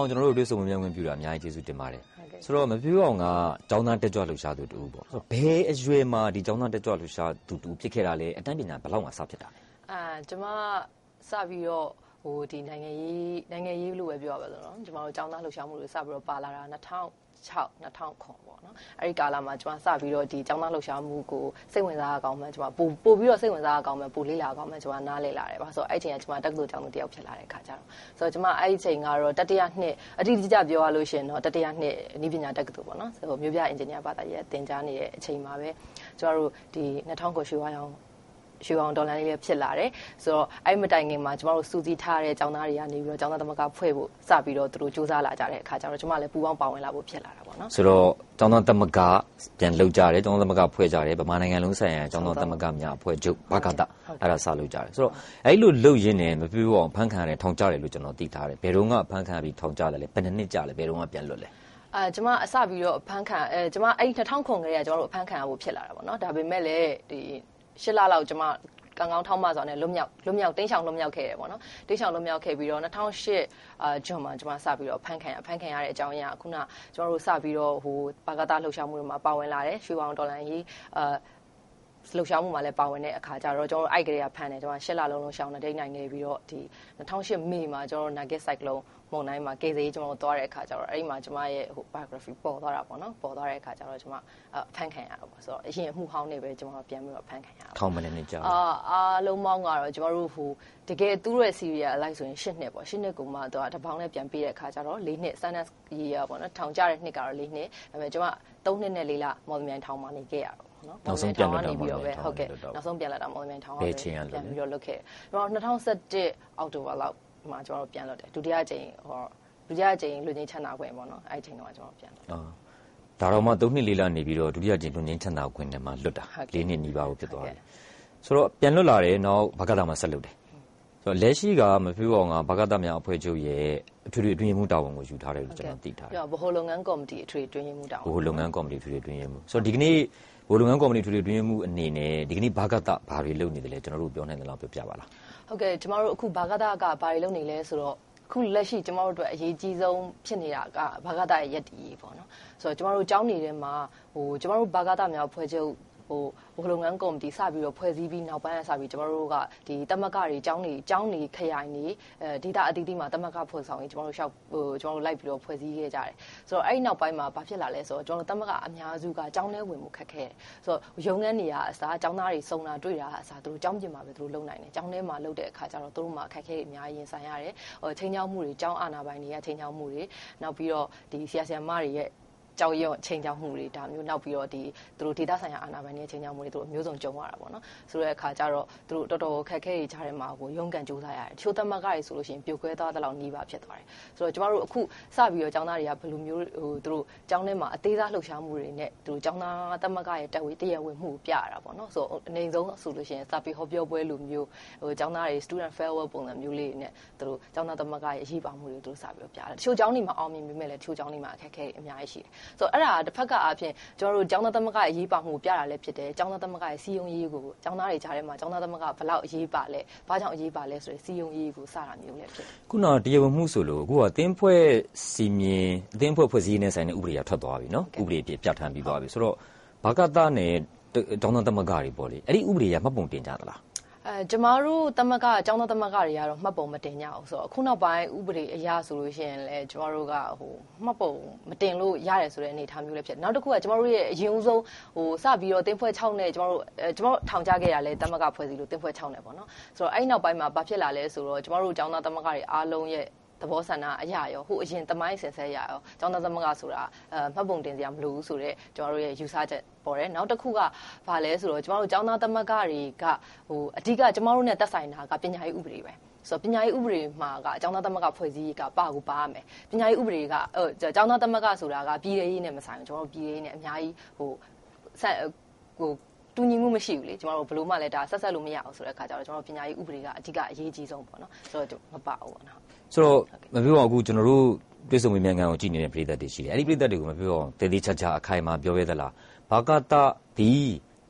ကျွန်တော်တို့တွေ့ဆုံမြင်ဝင်ပြတာအများကြီးကျေးဇူးတင်ပါတယ်ဆိုတော့မပြောအောင်ကကျောင်းသားတက်ကြွလှူရှားသူတူပေါ့ဆိုတော့ဘယ်အရွယ်မှာဒီကျောင်းသားတက်ကြွလှူရှားသူတူဖြစ်ခဲ့တာလဲအတန်းပညာဘယ်လောက်မှစဖြစ်တာလဲကျွန်မစပြီးတော့ဒီနိုင်ငံရေးလို့ပဲပြောရပါဆိုတော့ကျွန်တော်တို့ကျောင်းသားလှူရှားမှုတွေစပြီးတော့ပါလာတာ2009ပေါ့နော်အဲ့ဒီကာလမှာကျွန်မစပြီးတော့ဒီကျောင်းသားလှူရှားမှုကိုစိတ်ဝင်စားအောင်မှကျွန်မပို့ပြီးတော့စိတ်ဝင်စားအောင်မှပို့လေးလာအောင်မှကျွန်မနားလေလာတယ်ပါဆိုတော့အဲ့ချိန်ကကျွန်မတက္ကသိုလ်ကျောင်းသူတယောက်ဖြစ်လာတဲ့အခါကျတော့ဆိုတော့ကျွန်မအဲ့ချိန်ကတော့တတိယနှစ်အတိအကျပြောရလို့ရှိရင်တော့တတိယနှစ်နည်းပညာတက္ကသိုလ်ပေါ့နော်ဆိုတော့မြို့ပြအင်ဂျင်နီယာဘာသာရေးသင်ကြားနေတဲ့အချိန်မှာပဲကျွန်တော်တို့ဒီ2009ရွှေဝါရောင်ဒေါ်လာလေးဖြစ်လာတယ်ဆိုတော့အဲ့မတိုင်ခင်မှာကျမတို့စူးစီးထားတဲ့ကျောင်းသားတွေကနေပြီးတော့ကျောင်းသားသမဂ္ဂဖွဲ့ဖို့စပြီးတော့သူတို့စူးစမ်းလာကြတဲ့အခါကျတော့ကျမလည်းပူပေါင်းပါဝင်လာဖို့ဖြစ်လာတာပေါ့နော်ဆိုတော့ကျောင်းသားသမဂ္ဂပြန်လှုပ်ကြတယ်ကျောင်းသားသမဂ္ဂဖွဲ့ကြတယ်ဗမာနိုင်ငံလုံးဆိုင်ရာကျောင်းသားသမဂ္ဂများအဖွဲ့ချုပ်ဘကတအဲ့ဒါစလှုပ်ကြတယ်ဆိုတော့အဲ့လိုလှုပ်ရင်းနဲ့မပြောအောင်ဖန်ခံရတယ်ထောင်ကြတယ်လို့ကျွန်တော်သိထားတယ်ဘယ်တော့မှဖန်ခံပြီးထောင်ကြတယ်လဲဘယ်နှစ်ကြာလဲဘယ်တော့မှပြန်လွတ်လဲကျမအစပြီးတော့ဖန်ခံကျမအဲ့2009ကလေးကကျမတို့အဖန်ခံရဖို့ဖြစ်လာတာပေါ့နော်ဒါပေမဲ့လည်းဒီ8လလောက်ကျမကောင်းထောက်မှဆိုတော့လွတ်မြောက်တင်းချောင်လွတ်မြောက်ခဲ့တယ်ပေါ့နော်တင်းချောင်လွတ်မြောက်ခဲ့ပြီးတော့2008ဂျွန်မှာကျွန်မစပြီးတော့ဖန်ခံရတဲ့အကြောင်းအရာခုနကျွန်တော်တို့စပြီးတော့ပါကတာလှုပ်ရှားမှုတွေမှာပါဝင်လာတယ်ရွှေဝါဒေါ်လာကြီးလှုပ်ရှားမှုမှာလည်းပါဝင်တဲ့အခါကျတော့ကျွန်တော်တို့အဲ့ကလေးကဖန်တယ်ကျွန်တော်8လလုံးရှောင်းနေနိုင်ခဲ့ပြီးတော့ဒီ2008မေမှာကျွန်တော်တို့ Nugget Cyclone မုန်တိုင်းမှာကေဇေးကျွန်တော်တို့သွားတဲ့အခါကျတော့အဲ့ဒီမှာကျွန်မရဲ့biography ပေါ်သွားတာပေါ့နော်ပေါ်သွားတဲ့အခါကျတော့ကျွန်မဖန်ခံရတော့ပေါ့ဆိုတော့အရင်အမှုဟောင်းနေပဲကျွန်တော်ပြန်ပြီးတော့ဖန်ခံရတာထောင်မနေကြာအားလုံးပေါင်းကတော့ကျွန်တော်တို့တကယ်သူ့ရဲ့ serial အလိုက်ဆိုရင်8နှစ်ပေါ့8နှစ်ကိုမှတော့တပေါင်းနဲ့ပြန်ပြီးတဲ့အခါကျတော့4နှစ် sentence year ပေါ့နော်ထောင်ကြတဲ့နှစ်ကတော့4နှစ်ဒါပေမဲ့ကျွန်မ3နှစ်နဲ့4လမော်ဒမြန်ထောင်မှာနေခဲ့ရတော့နောက်ဆုံးပြန်လာတာပြီးတော့ပဲဟုတ်ကဲ့နောက်ဆုံးပြန်လာတာမော်ဒမြန်ထောင်ပြန်ပြီးတော့လုပ်ခဲ့ကျွန်တော်2011အောက်တိုဘာလောက်မှာကျွန်တော်ပြန်လွတ်တယ်ဒုတိယကြိမ်လူချင်းချမ်းသာခွင့်ပေါ့နော်အဲ့ဒီချိန်တော့ကျွန်တော်ပြန်လွတ်ဒါတော့မှ3နှစ်4လနေပြီးတော့ဒုတိယကြိမ်လူချင်းချမ်းသာခွင့်နဲ့မှလွတ်တာ4နှစ်နီးပါးကိုဖြစ်သွားတယ်ဆိုတော့ပြန်လွတ်လာတယ်နောက်ဘကတာမှာဆက်လုပ်တယ်ဆိုတော့လက်ရှိကမပြောအောင်ကဘကတာများအဖွဲ့ချုပ်ရဲ့အထွေထွေအတွင်းရေးမှူးတာဝန်ကိုယူထားတယ်လို့ကျွန်တော်သိထားတယ်ဗဟိုလုပ်ငန်းကော်မတီအထွေထွေအတွင်းရေးမှူးတာဝန်ဗဟိုလုပ်ငန်းကော်မတီအထွေထွေအတွင်းရေးမှူးဆိုတော့ဒီကနေ့ဗဟိုလုပ်ငန်းကော်မတီအထွေထွေအတွင်းရေးမှူးအနေနဲ့ဒီကနေ့ဘကတာဘာတွေလုပ်နေတယ်လဲကျွန်တော်တို့ပြောနိုင်တယ်လို့ပြောပြပါလားဟုတ်ကဲ့ကျွန်တော်တို့အခုဘကတာကဘာတွေလုပ်နေလဲဆိုတော့ခုလက်ရှိကျမတို့အတွက်အရေးကြီးဆုံးဖြစ်နေတာကဘာဂတာရဲ့ရက်တီရေးပေါ့နော်ဆိုတော့ကျမတို့ကျောင်းနေတဲ့မှာကျမတို့ဘာဂတာများဖွဲ့ချုပ်ဘလုပ်ငန်းကော်မတီစပြီးတော့ဖွဲ့စည်းပြီးနောက်ပိုင်းကစပြီးကျမတို့ကဒီတမကတွေကျောင်းတွေခရိုင်တွေဒေတာအသီးသီးမှာတမကဖွဲ့ဆောင်ရင်ကျမတို့လိုက်ပြီးတော့ဖွဲ့စည်းခဲ့ကြတယ်ဆိုတော့အဲ့ဒီနောက်ပိုင်းမှာဘာဖြစ်လာလဲဆိုတော့ကျမတို့တမကအများစုကကျောင်းထဲဝင်မှုခက်ခဲတယ်ဆိုတော့ရုံးခန်းနေရာအစားကျောင်းသားတွေစုံတာတွေ့တာအစားသူတို့ကျောင်းပြင်မှာပဲသူတို့လုံနိုင်တယ်ကျောင်းထဲမှာလုပ်တဲ့အခါကျတော့သူတို့မှာခက်ခဲအများကြီးရင်ဆိုင်ရတယ်ချိန်ချောက်မှုတွေကျောင်းအာဏာပိုင်တွေကချိန်ချောက်မှုတွေနောက်ပြီးတော့ဒီဆရာဆရာမတွေရဲ့ကြောက်ရွံ့ချိန်ချောက်မှုတွေဒါမျိုးနောက်ပြီးတော့ဒီသူတို့ဒေတာဆိုင်ရာအာဏာပိုင်တွေချိန်ချောက်မှုတွေသူတို့အမျိုးစုံကြုံရတာပေါ့နော်ဆိုတဲ့အခါကျတော့သူတို့တော်တော်ခက်ခဲတွေကြားထဲမှာရုန်းကန်ကြိုးစားရတယ်ချိုးသမက်ကတွေဆိုလို့ရှိရင်ပြိုကွဲသွားတဲ့လောက်နှီးပါဖြစ်သွားတယ်ဆိုတော့ကျမတို့အခုစပြီးတော့ကျောင်းသားတွေကဘယ်လိုမျိုးသူတို့ကျောင်းထဲမှာအသေးစားလှုပ်ရှားမှုတွေနဲ့သူတို့ကျောင်းသားသမက်ကရဲ့တရားဝင်မှုပြရတာပေါ့နော်ဆိုတော့အနေဆုံးဆိုလို့ရှိရင်စာပေဟောပြောပွဲလိုမျိုးကျောင်းသားတွေ student farewell ပုံစံမျိုးလေးနဲ့သူတို့ကျောင်းသားသမက်ကရဲ့အရေးပါမှုတွေသူတို့စပြီးတော့ပြတယ်တချို့ကျောင်းတွေမှာအောင်မြင်ပေမဲ့လည်းတချို့ကျောင်းတွေမှာအခက်အခဲအများကြီးရှိတယ်ဆိုတော့အဲ့ဒါတစ်ဖက်ကအားဖြင့်ကျွန်တော်တို့ကျောင်းသားသမဂ္ဂရဲ့အရေးပါမှုကိုပြတာလည်းဖြစ်တယ်ကျောင်းသားသမဂ္ဂရဲ့စီယုံရေးကိုကျောင်းသားတွေကြားထဲမှာကျောင်းသားသမဂ္ဂဘယ်လောက်အရေးပါလဲဘာကြောင့်အရေးပါလဲဆိုတဲ့စီယုံရေးကိုစတာမျိုးလည်းဖြစ်တယ်ခုနတရားဝင်မှုဆိုလို့အခုကအသင်းဖွဲ့စီမင်းအသင်းဖွဲ့ဖွဲ့စည်းနေဆိုင်တဲ့ဥပဒေကထွက်သွားပြီနော်ဥပဒေပြဋ္ဌာန်းပြီးသွားပြီဆိုတော့ဘာကတာနဲ့ကျောင်းသားသမဂ္ဂတွေပေါ့လေအဲ့ဒီဥပဒေကမှတ်ပုံတင်ကြသလားကျမတို့သမဂ္ဂကျောင်းသားသမဂ္ဂတွေကတော့မှတ်ပုံမတင်ကြအောင်ဆိုတော့အခုနောက်ပိုင်းဥပဒေအရဆိုလို့ရှိရင်လည်းကျမတို့ကမှတ်ပုံမတင်လို့ရတယ်ဆိုတဲ့အနေအထားမျိုးလည်းဖြစ်နောက်တစ်ခုကကျမတို့ရဲ့အရင်ဦးဆုံးစပြီးတော့တင်းဖွဲ့6နဲ့ကျမတို့ထောင်ချခဲ့ရလဲသမဂ္ဂဖွဲ့စည်းလို့တင်းဖွဲ့6နဲ့ပေါ့နော်ဆိုတော့အဲ့နောက်ပိုင်းမှာဘာဖြစ်လာလဲဆိုတော့ကျမတို့ကျောင်းသားသမဂ္ဂတွေအားလုံးရဲ့သဘောဆန္ဒအရာရောအရင်တမိုင်းဆင်ဆက်ရရောကျောင်းသားသမဂ္ဂဆိုတာမှတ်ပုံတင်စရာမလိုဘူးဆိုတော့ကျမတို့ရဲ့ယူဆချက်ပေါ်တယ်နောက်တစ်ခုကဘာလဲဆိုတော့ကျမတို့ကျောင်းသားသမဂ္ဂတွေကအဓိကကျမတို့နဲ့သက်ဆိုင်တာကပညာရေးဥပဒေပဲဆိုတော့ပညာရေးဥပဒေမှာကအကျောင်းသားသမဂ္ဂဖွဲ့စည်းရေးကပါရမယ်ပညာရေးဥပဒေကကျောင်းသားသမဂ္ဂဆိုတာကပြည်ရေးနဲ့မဆိုင်ဘူးကျမတို့ပြည်ရေးနဲ့အများကြီးတူညီမှုမရှိဘူးလေကျမတို့ဘယ်လိုမှလည်းဒါဆက်လို့မရအောင်ဆိုတဲ့အခါကျတော့ကျမတို့ပညာရေးဥပဒေကအဓိကအရေးကြီးဆုံးပေါ့နော်ဆိုတော့မပါဘူးပေါ့နော်ဆိုတော့မပြောအောင်အခုကျွန်တော်တို့တွေ့ဆုံမေးမြန်းခန်းကိုကြည့်နေတဲ့ပြည်သက်တွေရှိတယ်အဲ့ဒီပြည်သက်တွေကိုမပြောအောင်တည်တည်ချာချာအခိုင်အမာပြောရသလားဘာကတာဒီတ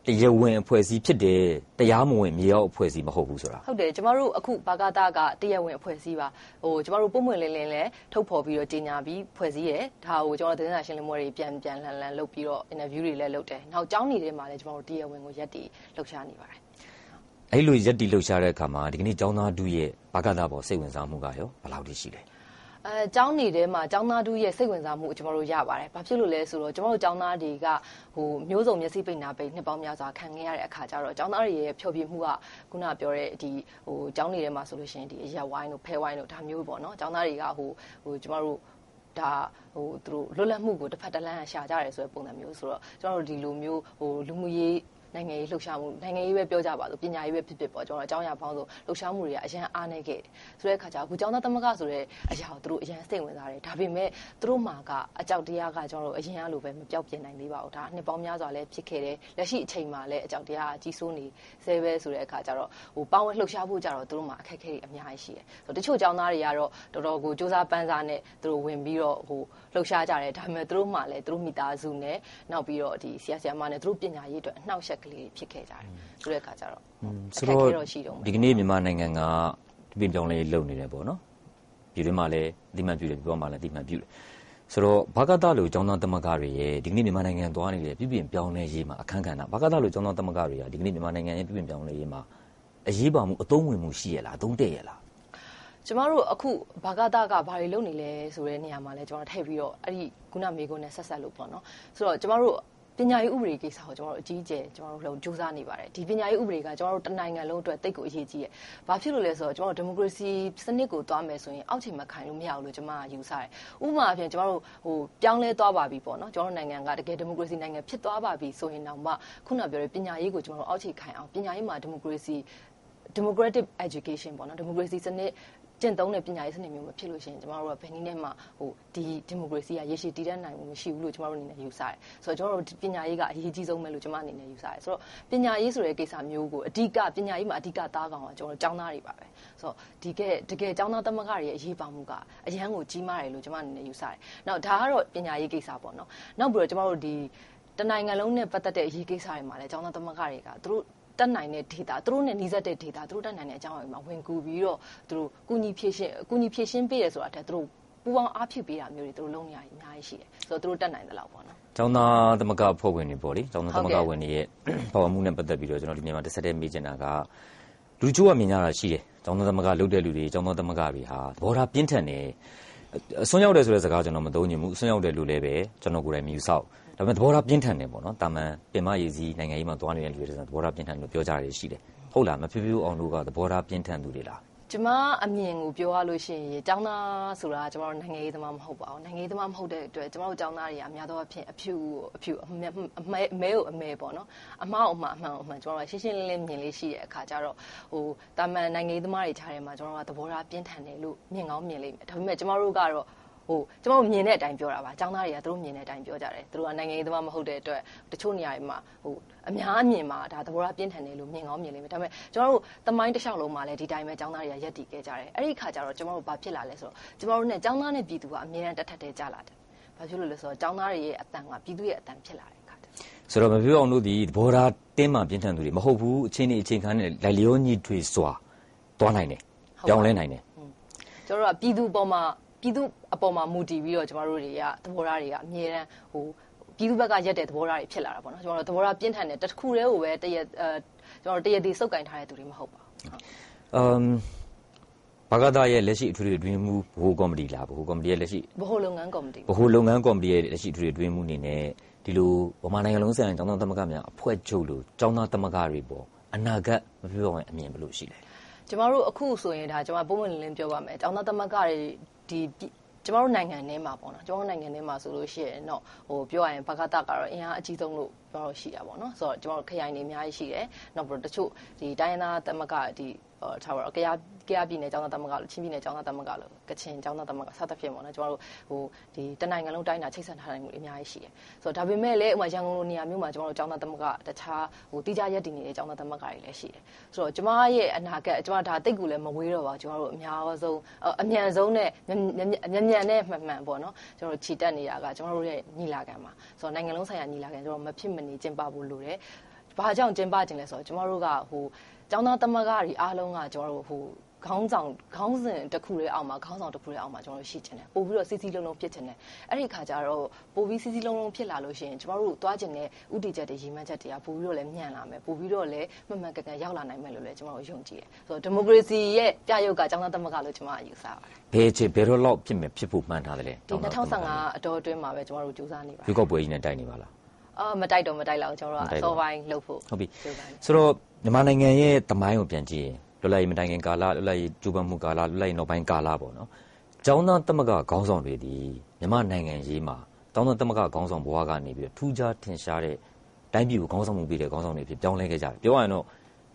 တရားဝင်အဖွဲ့အစည်းဖြစ်တယ်တရားမဝင်မြေရောက်အဖွဲ့အစည်းမဟုတ်ဘူးဆိုတာဟုတ်တယ်ကျမတို့အခုဘာကတာကတရားဝင်အဖွဲ့အစည်းပါကျမတို့ပုံမှန်လင်းလင်းလဲထုတ်ဖော်ပြီးတော့ကြီးညာပြီးဖွဲ့စည်းရဲဒါကိုကျွန်တော်သတင်းစာရှင်းလင်းပွဲတွေပြန်လှန်လုပ်ပြီးတော့ interview တွေလည်းလုပ်တယ်နောက်ကျောင်းနေတဲ့မှာလည်းကျွန်တော်တို့တရားဝင်ကိုရက်တီလှုပ်ရှားနေပါတယ်အဲ့လိုရက်တီလှုပ်ရှားတဲ့အခါမှာဒီကနေ့ကျောင်းသားတို့ရဲ့ဘာကတာပေါ်စိတ်ဝင်စားမှုကရောဘယ်လောက်ထိရှိလဲကျောင်းနေတဲ့မှာကျောင်းသားတို့ရဲ့စိတ်ဝင်စားမှုကျွန်တော်တို့ရပါတယ်။ဘာဖြစ်လို့လဲဆိုတော့ကျွန်တော်တို့ကျောင်းသားတွေကမျိုးစုံမျက်စိပိတ်နာပိတ်နှစ်ပေါင်းများစွာခံခဲ့ရတဲ့အခါကျတော့ကျောင်းသားတွေရဲ့ဖျော်ဖြေမှုကခုနပြောတဲ့ဒီကျောင်းနေတဲ့မှာဆိုလို့ရှိရင်ဒီအရက်ဝိုင်းတို့ဖဲဝိုင်းတို့ဒါမျိုးပေါ့နော်။ကျောင်းသားတွေကကျွန်တော်တို့ဒါသူတို့လွတ်လပ်မှုကိုတစ်ဖက်တစ်လမ်းရှာကြရဲဆိုတဲ့ပုံစံမျိုးဆိုတော့ကျွန်တော်တို့ဒီလိုမျိုးလူမှုရေးနိုင်ငံရေးလှုပ်ရှားမှုနိုင်ငံရေးပဲပြောကြပါလို့ပညာရေးပဲဖြစ်ဖြစ်ပေါ့ကျွန်တော်အကြောင်းအရာပေါင်းစုံလှုပ်ရှားမှုတွေကအရန်အားနေခဲ့တယ်ဆိုတဲ့အခါကျအခုကျောင်းသားသမဂ္ဂဆိုတဲ့အရာကိုသူတို့အရန်စိတ်ဝင်စားတယ်ဒါပေမဲ့သူတို့မှာကအကြောက်တရားကကျွန်တော်တို့အရင်ကလိုပဲမပြောက်ပြင်းနိုင်သေးပါဘူးဒါနှစ်ပေါင်းများစွာလည်းဖြစ်ခဲ့တယ်လက်ရှိအချိန်မှာလည်းအကြောက်တရားအကြီးစိုးနေဆဲပဲဆိုတဲ့အခါကျတော့ပေါင်းဝဲလှုပ်ရှားဖို့ကြတော့သူတို့မှာအခက်အခဲတွေအများကြီးရှိတယ်ဆိုတော့တချို့ကျောင်းသားတွေကတော့တော်တော်ကိုစူးစမ်းပန်းစားနဲ့သူတို့ဝင်ပြီးတော့လှုပ်ရှားကြတယ်ဒါပေမဲ့သူတို့မှလည်းသူတို့မိသားစုနဲ့နောက်ပြီးတော့ဒီဆရာဆရာမနဲ့သူတို့ပညာရေးအတွက်အနှောက်အယှက်ကလေးဖြစ်ခဲ့ကြတယ်ဆိုတဲ့အခါကျတော့ဆိုတော့ဒီကနေ့မြန်မာနိုင်ငံကပြင်ပြောင်းလဲလုပ်နေတယ်ပေါ့နော်ပြည်တွင်းမှာလည်းအတိမတ်ပြုတယ်ပြည်ပမှာလည်းအတိမတ်ပြုတယ်ဆိုတော့ဘာကတာလို့ကျောင်းသားသမဂ္ဂတွေရဲ့ဒီကနေ့မြန်မာနိုင်ငံသွားနေတဲ့ပြည်ပြင်ပြောင်းလဲရေးမှာအခန်းကဏ္ဍဘာကတာလို့ကျောင်းသားသမဂ္ဂတွေကဒီကနေ့မြန်မာနိုင်ငံရဲ့ပြည်ပြင်ပြောင်းလဲရေးမှာအရေးပါမှုအသုံးဝင်မှုရှိရလားအသုံးတည့်ရလားကျမတို့အခုဘာကတာကဘာတွေလုပ်နေလဲဆိုတဲ့နေရာမှာလဲကျွန်တော်ထည့်ပြီးတော့အဲ့ဒီခုနမေကွန်းနဲ့ဆက်ဆက်လို့ပေါ့နော်ဆိုတော့ကျမတို့ပညာရေးဥပဒေကိစ္စကိုကျွန်တော်တို့အကြီးအကျယ်ကျွန်တော်တို့လုံစူးစမ်းနေပါတယ်ဒီပညာရေးဥပဒေကကျွန်တော်တို့တနိုင်ငံလုံးအတွက်တိတ်ကိုအရေးကြီးရဲ့ဘာဖြစ်လို့လဲဆိုတော့ကျွန်တော်တို့ဒီမိုကရေစီစနစ်ကိုသွားမယ်ဆိုရင်အောက်ခြေမှာခံလို့မရဘူးလို့ကျွန်မကယူဆတယ်ဥပမာအဖြစ်ကျွန်တော်တို့ပြောင်းလဲသွားပါပြီပေါ့နော်ကျွန်တော်တို့နိုင်ငံကတကယ်ဒီမိုကရေစီနိုင်ငံဖြစ်သွားပါပြီဆိုရင်တော့မှခုနပြောတဲ့ပညာရေးကိုကျွန်တော်တို့အောက်ခြေခံအောင်ပညာရေးမှာဒီမိုကရေစီ democratic education ပေါ့နော်ဒီမိုကရေစီစနစ်ကျင့်သုံးတဲ့ပညာရေးစနစ်မျိုးမဖြစ်လို့ရှိရင်ကျမတို့ကဘယ်နည်းနဲ့မှဒီဒီမိုကရေစီကရရှိတည်တတ်နိုင်မှုမရှိဘူးလို့ကျမတို့အနေနဲ့ယူဆတယ်ဆိုတော့ကျမတို့ပညာရေးကအရေးကြီးဆုံးပဲလို့ကျမအနေနဲ့ယူဆတယ်ဆိုတော့ပညာရေးဆိုတဲ့ကိစ္စမျိုးကိုအဓိကပညာရေးမှာအဓိကသားကောင်ကကျမတို့ကျောင်းသားတွေပါပဲဆိုတော့တကယ်ကျောင်းသားသမဂ္ဂတွေရဲ့အရေးပါမှုကအရန်ကိုကြီးမားတယ်လို့ကျမအနေနဲ့ယူဆတယ်နောက်ဒါကတော့ပညာရေးကိစ္စပေါ့နော်နောက်ပြီးတော့ကျမတို့ဒီတနိုင်ငံလုံးနဲ့ပတ်သက်တဲ့အရေးကိစ္စတွေမှာလည်းကျောင်းသားသမဂ္ဂတွေကသူတို့တက်နိုင်တဲ့ data သူတို့နဲ့နှီးစပ်တဲ့ data သူတို့တက်နိုင်တဲ့အကြောင်းအရာမှာဝင်ကူပြီးတော့သူတို့ကုညီဖြည့်ရှင်းပေးရဆိုတာတဲ့သူတို့ပူပေါင်းအားဖြည့်ပေးတာမျိုးတွေသူတို့လုပ်နေရအများကြီးရှိတယ်ဆိုတော့သူတို့တက်နိုင်တယ်လို့ပေါ့နော်ကျောင်းသားသမဂ္ဂဖွဲ့ဝင်တွေပေါ့လေကျောင်းသားသမဂ္ဂဝင်တွေရဲ့ပါဝင်မှုနဲ့ပတ်သက်ပြီးတော့ကျွန်တော်ဒီနေ့မှာတစ်ဆက်တည်းမေးချင်တာကလူချို့ကမြင်ကြတာရှိတယ်ကျောင်းသားသမဂ္ဂလုပ်တဲ့လူတွေကျောင်းသားသမဂ္ဂတွေဟာသဘောထားပြင်းထန်တယ်အစွန်းရောက်တယ်ဆိုတဲ့စကားကျွန်တော်မသုံးချင်ဘူးအစွန်းရောက်တယ်လို့လည်းပဲကျွန်တော်ကိုယ်တိုင်မယူဆဘူးဒါပေမဲ့သဘောထားပြင်းထန်တယ်ပေါ့နော်တာမန်ပင်မရေးစည်းနိုင်ငံရေးမှာသွားနေတဲ့လူတွေဆိုသဘောထားပြင်းထန်လို့ပြောကြရတယ်ရှိတယ်ဟုတ်လားမဖြူဖြူအောင်တို့ကသဘောထားပြင်းထန်သူတွေလားကျမအမြင်ကိုပြောရလို့ရှိရင်ကျောင်းသားဆိုတာကျမတို့နိုင်ငံရေးသမားမဟုတ်ပါဘူးနိုင်ငံရေးသမားမဟုတ်တဲ့အတွက်ကျမတို့ကျောင်းသားတွေကအများသောအားဖြင့်အဖြူအမဲကိုအမဲပေါ့နော်အမှားကိုအမှန်ကိုအမှန်ကျမတို့ရှင်းရှင်းလင်းလင်းမြင်လေးရှိတဲ့အခါကျတော့တာမန်နိုင်ငံရေးသမားတွေကြားထဲမှာကျမတို့ကသဘောထားပြင်းထန်တယ်လို့မြင်ကောင်းမြင်လိမ့်မယ်ဒါပေမဲ့ကျမတို့ကတော့ကျမတို့မြင်တဲ့အတိုင်းပြောတာပါ။ကျောင်းသားတွေကသူတို့မြင်တဲ့အတိုင်းပြောကြတယ်။သူတို့ကနိုင်ငံရေးသမားမဟုတ်တဲ့အတွက်တချို့နေရာတွေမှာအများအမြင်မှာဒါသဘောထားပြင်းထန်တယ်လို့မြင်ကောင်းမြင်လိမ့်မယ်။ဒါပေမဲ့ကျမတို့သမိုင်းတစ်လျှောက်လုံးမှာလည်းဒီတိုင်းပဲကျောင်းသားတွေကရက်တည်ခဲ့ကြတယ်။အဲ့ဒီခါကျတော့ကျမတို့ဘာဖြစ်လာလဲဆိုတော့ကျမတို့နဲ့ကျောင်းသားနဲ့ပြည်သူကအမြဲတမ်းတက်ထက်တဲကြလာတယ်။ဘာဖြစ်လို့လဲဆိုတော့ကျောင်းသားတွေရဲ့အတန်ကပြည်သူရဲ့အတန်ဖြစ်လာတဲ့အခါတည်း။ဆိုတော့မပြောအောင်လို့ဒီသဘောထားတင်းမှပြင်းထန်သူတွေမဟုတ်ဘူးအချင်းချင်းခန်းနဲ့လိုက်လျောညီတွေစွာသွားနိုင်တယ်။ပြောင်းလဲနိုင်တယ်။ကျမတို့ကပြည်သူပေါ်မှာပြည်သူအပေါ်မှာမူတည်ပြီးတော့ကျမတို့တွေကသဘောထားတွေကအမြဲတမ်းပြည်သူဘက်ကရက်တဲ့သဘောထားတွေဖြစ်လာတာပေါ့နော်ကျမတို့သဘောထားပြင်းထန်တဲ့တစ်ခုတည်းကိုပဲကျမတို့တရသေးစုပ်ကင်ထားတဲ့သူတွေမဟုတ်ပါဘူးဘာကတာရဲ့လက်ရှိအထွေထွေအတွင်းမှုဗဟိုကော်မတီလားဗဟိုကော်မတီရဲ့လက်ရှိဗဟိုလုပ်ငန်းကော်မတီဗဟိုလုပ်ငန်းကော်မတီရဲ့လက်ရှိအထွေထွေအတွင်းမှုအနေနဲ့ဒီလိုဗမာနိုင်ငံလုံးဆိုင်ရာကျောင်းသားသမဂ္ဂများအဖွဲ့ချုပ်လို့ကျောင်းသားသမဂ္ဂတွေပေါ့အနာဂတ်မပြောရင်အမြင်ဘယ်လိုရှိလဲကျမတို့အခုဆိုရင်ဒါကျမပုံမှန်လင်းပြောပါမယ်ကျောင်းသားသမဂ္ဂတွေဒီကျမတို့နိုင်ငံထဲမှာပေါ့နော်ကျမတို့နိုင်ငံထဲမှာဆိုလို့ရှိရင်တော့ပြောရရင်ဘာကတာကတော့အင်အားအကြီးဆုံးလို့ပြောလို့ရှိတာပေါ့နော်ဆိုတော့ကျမတို့ခရိုင်တွေအများကြီးရှိတယ်နောက်ပြီးတော့တချို့ဒီတိုင်းရင်းသားသမဂ္ဂဒီထားပါတော့ကရားပြည်နယ်ကျောင်းသားသမဂ္ဂလို့ချင်းပြည်နယ်ကျောင်းသားသမဂ္ဂလို့ကချင်ကျောင်းသားသမဂ္ဂစသဖြင့်ပေါ့နော်ကျမတို့ဒီတနိုင်ငံလုံးတိုင်းတာချိတ်ဆက်ထားနိုင်မှုအများကြီးရှိတယ်ဆိုတော့ဒါပေမဲ့လည်းဥပမာရန်ကုန်လိုနေရာမျိုးမှာကျမတို့ကျောင်းသားသမဂ္ဂတခြားတိကျရက်တည်နေတဲ့ကျောင်းသားသမဂ္ဂတွေလည်းရှိတယ်ဆိုတော့ကျမရဲ့အနာဂတ်ကျမဒါတိတ်ကူလည်းမဝေးတော့ပါဘူးကျမတို့အများဆုံးအမြန်ဆုံးနဲ့မြန်နဲ့မှန်ပေါ့နော်ကျမတို့ခြေတက်နေတာကကျမတို့ရဲ့ညီလာခံမှာဆိုတော့နိုင်ငံလုံးဆိုင်ရာညီလာခံကျမတို့မဖြစ်မနေကျင်းပဖို့လိုတယ်ဘာကြောင့်ကျင်းပခြင်းလဲဆိုတော့ကျမတို့ကကျောင်းသားသမဂ္ဂတွေအားလုံးကကျမတို့ခေါင်းစဉ်တစ်ခုလေးအောက်မှာခေါင်းဆောင်တစ်ခုလေးအောက်မှာကျွန်တော်တို့ရှိချင်တယ်ပို့ပြီးတော့စီစီလုံးလုံးဖြစ်ချင်တယ်အဲ့ဒီခါကျတော့ပို့ပြီးစီစီလုံးလုံးဖြစ်လာလို့ရှိရင်ကျွန်တော်တို့သွားချင်တဲ့ဥတီချက်တွေရည်မှန်းချက်တွေကပို့ပြီးတော့လည်းညံ့လာမယ်ပို့ပြီးတော့လည်းမှန်မှန်ကန်ကန်ရောက်လာနိုင်မယ်လို့လည်းကျွန်တော်တို့ယုံကြည်တယ်ဆိုတော့ဒီမိုကရေစီရဲ့ပြရုပ်ကကျောင်းသားသမဂ္ဂလို့ကျွန်တော်ယူဆပါတယ်ဘယ်တော့လောက်ဖြစ်ဖို့မှန်းထားတယ်လဲဒီ2015အတော်အတွင်းမှာပဲကျွန်တော်တို့စူးစမ်းနေပါတယ်ရွေးကောက်ပွဲကြီးနဲ့တိုက်နေပါလားမတိုက်လောက်ကျွန်တော်တို့အစောပိုင်းလုပ်ဖို့ဟုတ်ပြီဆိုတော့မြန်မာနိုင်ငံရဲ့သမိုင်းကိုပြန်ကြည့်ရင်လွတ်လပ်ရေးမတိုင်ခင်ကာလလွတ်လပ်ရေးကျူးပန်းမှုကာလလွတ်လပ်ရေးနောက်ပိုင်းကာလပေါ့နော်ကျောင်းသားသမဂ္ဂခေါင်းဆောင်တွေဒီမြန်မာနိုင်ငံရေးမှာကျောင်းသားသမဂ္ဂခေါင်းဆောင်ဘဝကနေပြီးတော့ထူးခြားထင်ရှားတဲ့တိုင်းပြည်ကိုခေါင်းဆောင်မှုပေးတဲ့ခေါင်းဆောင်တွေဖြစ်ပြောင်းလဲခဲ့ကြတယ်ပြောရရင်တော့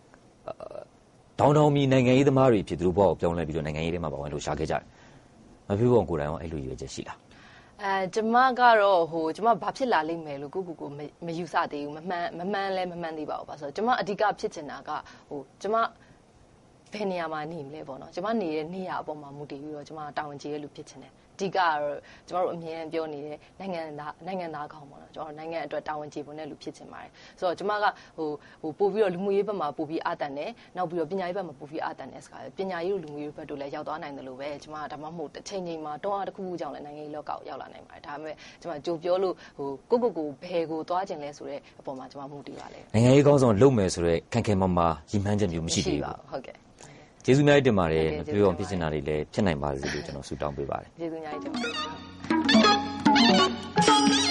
တောင်မီနိုင်ငံရေးသမားတွေဖြစ်သူတို့ဘဝကိုပြောင်းလဲပြီးတော့နိုင်ငံရေးထဲမှာပါဝင်လို့ရှာခဲ့ကြတယ်မဖြစ်ဘူးကိုယ်တိုင်ရောအဲ့လိုရွေးချက်ရှိလားကျမကတော့ကျမဘာဖြစ်လာလိမ့်မယ်လို့ကိုမယူဆသေးဘူးမမှန်လဲမမှန်သေးပါဘူးပါဆိုတော့ကျမအဓိကဖြစ်ချင်တာကကျမဘယ်နေရာမှာနေမလဲပေါ့နော်ကျမနေတဲ့နေရာအပေါ်မှာမူတည်ပြီးတော့ကျမတာဝန်ကျေတဲ့လူဖြစ်ချင်တယ်အဓိကကတော့ကျမတို့အမြဲပြောနေတဲ့နိုင်ငံသားကောင်းပေါ့နော်ကျွန်တော်နိုင်ငံအတွက်တာဝန်ကျေပွန်တဲ့လူဖြစ်ချင်ပါတယ်ဆိုတော့ကျမကပို့ပြီးတော့လူမှုရေးဘက်မှာပို့ပြီးအားတန်တယ်နောက်ပြီးတော့ပညာရေးဘက်မှာပို့ပြီးအားတန်တယ်ဆိုတာပညာရေးလူမှုရေးဘက်တို့လည်းရောက်သွားနိုင်တယ်လို့ပဲကျမဒါမှမဟုတ်တစ်ချိန်မှာတွန်းအားတစ်ခုခုကြောင့်လည်းနိုင်ငံရေးလောကကိုရောက်လာနိုင်ပါတယ်ဒါပေမဲ့ကျမကြိုပြောလို့ကိုဘယ်ကိုသွားခြင်းလဲဆိုတဲ့အပေါ်မှာကျမမူတည်ပါလေနိုင်ငံရေးကောင်းဆောင်လုပ်မယ်ဆိုတော့ခံခဲမရည်မှန်းချက်မျိုးမရှိသေးဘူးဟုတ်ကဲ့ကျေးဇူးများတင်ပါတယ်ပြောအောင်ဖြစ်နေတာတွေလည်းဖြစ်နိုင်ပါစေလို့ကျွန်တော်ဆုတောင်းပေးပါတယ်ကျေးဇူးများတင်ပါတယ်